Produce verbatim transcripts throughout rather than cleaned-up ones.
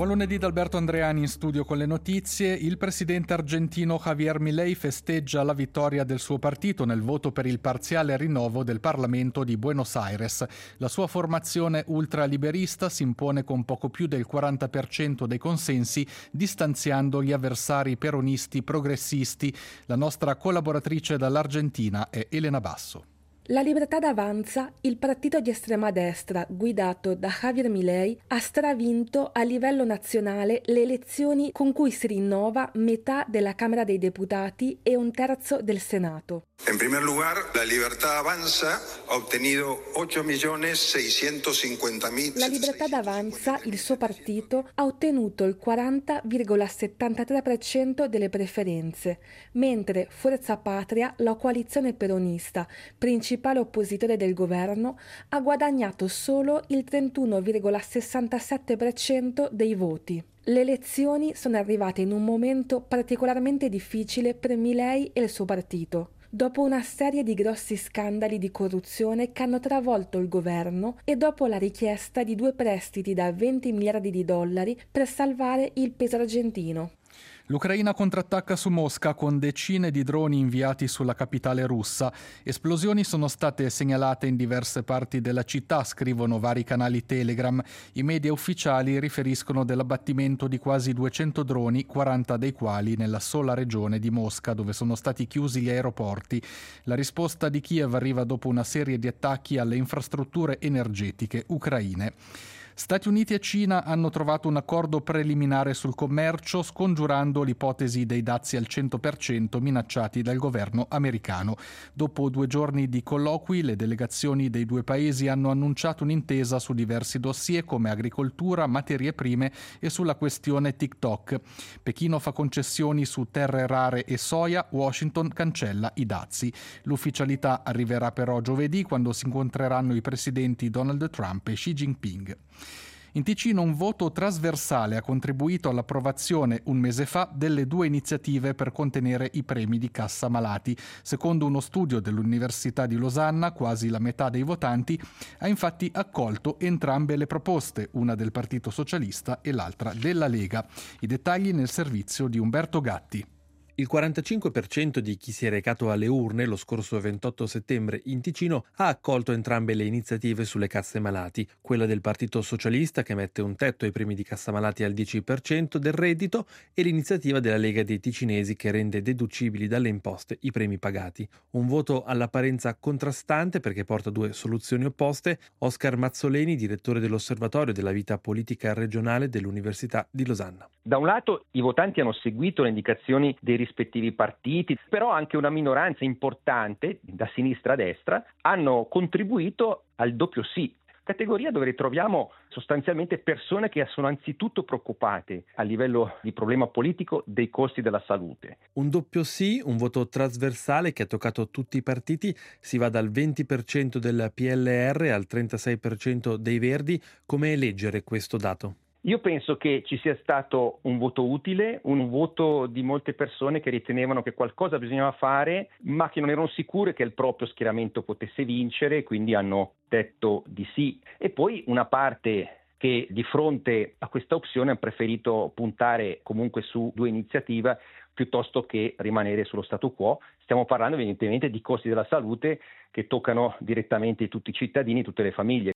Buon lunedì da Alberto Andreani in studio con le notizie. Il presidente argentino Javier Milei festeggia la vittoria del suo partito nel voto per il parziale rinnovo del Parlamento di Buenos Aires. La sua formazione ultraliberista si impone con poco più del quaranta per cento dei consensi, distanziando gli avversari peronisti progressisti. La nostra collaboratrice dall'Argentina è Elena Basso. La Libertad Avanza, il partito di estrema destra guidato da Javier Milei, ha stravinto a livello nazionale le elezioni con cui si rinnova metà della Camera dei Deputati e un terzo del Senato. En primer lugar, la Libertad Avanza ha ottenuto otto milioni seicentocinquanta mila. La Libertad Avanza, il suo partito, ha ottenuto il quaranta virgola settantatré per cento delle preferenze, mentre Forza Patria, la coalizione peronista, principale oppositore del governo, ha guadagnato solo il trentuno virgola sessantasette per cento dei voti. Le elezioni sono arrivate in un momento particolarmente difficile per Milei e il suo partito, dopo una serie di grossi scandali di corruzione che hanno travolto il governo e dopo la richiesta di due prestiti da venti miliardi di dollari per salvare il peso argentino. L'Ucraina contrattacca su Mosca con decine di droni inviati sulla capitale russa. Esplosioni sono state segnalate in diverse parti della città, scrivono vari canali Telegram. I media ufficiali riferiscono dell'abbattimento di quasi duecento droni, quaranta dei quali nella sola regione di Mosca, dove sono stati chiusi gli aeroporti. La risposta di Kiev arriva dopo una serie di attacchi alle infrastrutture energetiche ucraine. Stati Uniti e Cina hanno trovato un accordo preliminare sul commercio, scongiurando l'ipotesi dei dazi al cento per cento minacciati dal governo americano. Dopo due giorni di colloqui, le delegazioni dei due paesi hanno annunciato un'intesa su diversi dossier come agricoltura, materie prime e sulla questione TikTok. Pechino fa concessioni su terre rare e soia, Washington cancella i dazi. L'ufficialità arriverà però giovedì, quando si incontreranno i presidenti Donald Trump e Xi Jinping. In Ticino un voto trasversale ha contribuito all'approvazione un mese fa delle due iniziative per contenere i premi di cassa malati. Secondo uno studio dell'Università di Losanna, quasi la metà dei votanti ha infatti accolto entrambe le proposte, una del Partito Socialista e l'altra della Lega. I dettagli nel servizio di Umberto Gatti. Il quarantacinque per cento di chi si è recato alle urne lo scorso ventotto settembre in Ticino ha accolto entrambe le iniziative sulle casse malati, quella del Partito Socialista che mette un tetto ai premi di cassa malati al dieci per cento del reddito e l'iniziativa della Lega dei Ticinesi che rende deducibili dalle imposte i premi pagati. Un voto all'apparenza contrastante perché porta due soluzioni opposte. Oscar Mazzoleni, direttore dell'Osservatorio della vita politica regionale dell'Università di Losanna. Da un lato i votanti hanno seguito le indicazioni dei rispettivi partiti, però anche una minoranza importante, da sinistra a destra, hanno contribuito al doppio sì, categoria dove ritroviamo sostanzialmente persone che sono anzitutto preoccupate a livello di problema politico dei costi della salute. Un doppio sì, un voto trasversale che ha toccato tutti i partiti, si va dal venti per cento del P L R al trentasei per cento dei Verdi. Come leggere questo dato? Io penso che ci sia stato un voto utile, un voto di molte persone che ritenevano che qualcosa bisognava fare, ma che non erano sicure che il proprio schieramento potesse vincere, quindi hanno detto di sì. E poi una parte che di fronte a questa opzione ha preferito puntare comunque su due iniziative piuttosto che rimanere sullo statu quo. Stiamo parlando evidentemente di costi della salute che toccano direttamente tutti i cittadini, tutte le famiglie.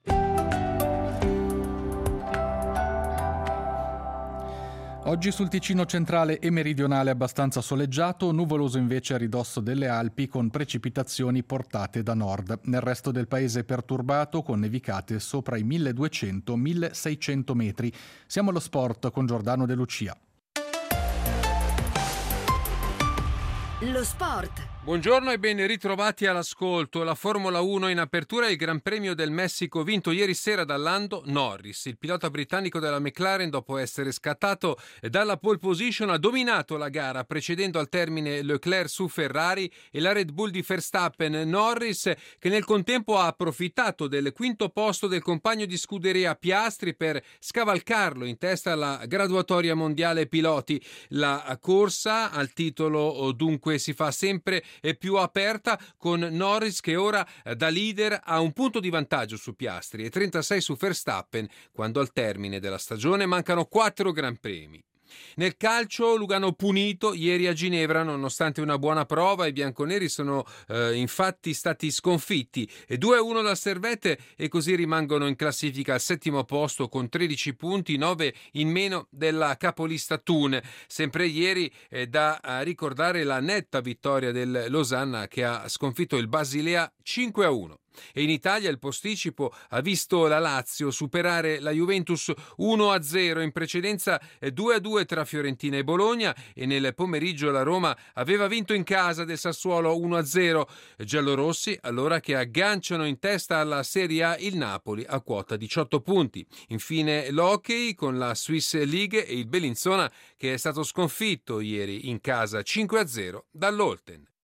Oggi sul Ticino centrale e meridionale abbastanza soleggiato, nuvoloso invece a ridosso delle Alpi con precipitazioni portate da nord. Nel resto del paese perturbato con nevicate sopra i milleduecento milleseicento metri. Siamo allo sport con Giordano De Lucia. Lo sport. Buongiorno e ben ritrovati all'ascolto. La Formula uno in apertura e il Gran Premio del Messico vinto ieri sera da Lando Norris. Il pilota britannico della McLaren, dopo essere scattato dalla pole position, ha dominato la gara precedendo al termine Leclerc su Ferrari e la Red Bull di Verstappen. Norris che nel contempo ha approfittato del quinto posto del compagno di scuderia Piastri per scavalcarlo in testa alla graduatoria mondiale piloti. La corsa al titolo dunque si fa sempre è più aperta, con Norris che ora da leader ha un punto di vantaggio su Piastri e trentasei su Verstappen, quando al termine della stagione mancano quattro Gran Premi. Nel calcio Lugano punito ieri a Ginevra nonostante una buona prova. I bianconeri sono eh, infatti stati sconfitti due a uno dal Servette e così rimangono in classifica al settimo posto con tredici punti, nove in meno della capolista Thun. Sempre ieri è da ricordare la netta vittoria del Losanna che ha sconfitto il Basilea cinque a uno. E in Italia il posticipo ha visto la Lazio superare la Juventus uno a zero, in precedenza due a due tra Fiorentina e Bologna, e nel pomeriggio la Roma aveva vinto in casa del Sassuolo uno a zero. Giallorossi allora che agganciano in testa alla Serie A il Napoli a quota diciotto punti. Infine l'hockey con la Swiss League e il Bellinzona che è stato sconfitto ieri in casa cinque a zero dall'Olten.